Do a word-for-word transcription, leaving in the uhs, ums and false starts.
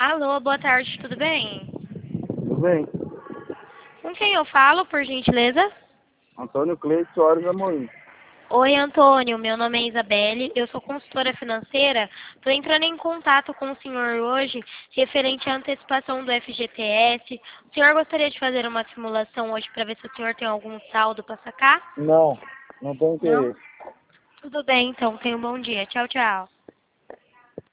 Alô, boa tarde, tudo bem? Tudo bem? Com quem eu falo, por gentileza? Antônio Cleide Soares Amorim. Oi, Antônio, meu nome é Isabelle, eu sou consultora financeira. Estou entrando em contato com o senhor hoje, referente à antecipação do F G T S. O senhor gostaria de fazer uma simulação hoje para ver se o senhor tem algum saldo para sacar? Não, não tenho Não? interesse. Tudo bem, então. Tenha um bom dia. Tchau, tchau.